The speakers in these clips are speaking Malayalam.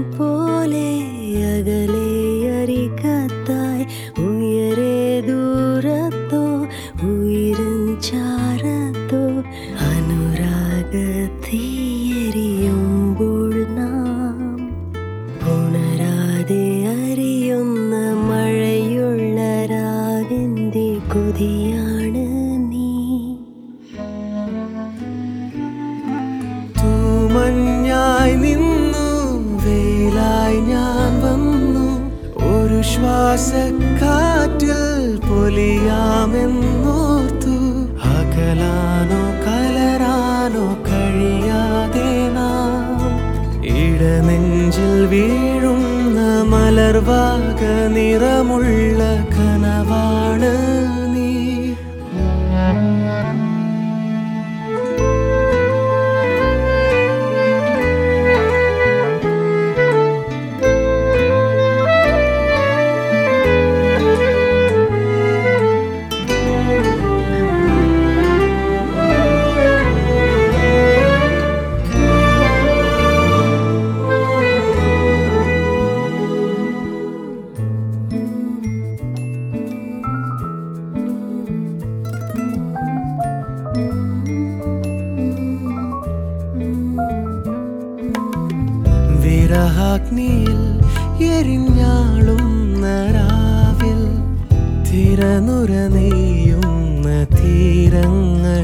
പോലെ അകലെ അരികത്തായി ഉയരെ ദൂരത്തോ ഉയരും ചാരത്തോ അനുരാഗത്തീയെരിയുമ്പോൾ നാം ഉണരാതെ അറിയുന്ന മഴയുള്ള രാവിന്റെ കൊതിയാണ് നീ. തൂമഞ്ഞായി നിന്നു വേലായി ഞാൻ വന്നു, ഒരു ശ്വാസക്കാറ്റിൽ പൊലിയാമെന്നോർത്തു. അകലാനോ കലരാനോ കഴിയാതെ നാം ഇടനെഞ്ചിൽ വീഴുന്ന മലർവാക നിറമുള്ള കനവാണ് നീ. വിരഹാഗ്നിയിൽ എരിഞ്ഞാളുന്ന രാവിൽ തിരനുര നെയ്യുന്ന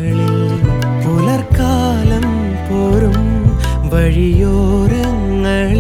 തീരങ്ങളിൽ പുലർക്കാലം പോരും വഴിയോരങ്ങൾ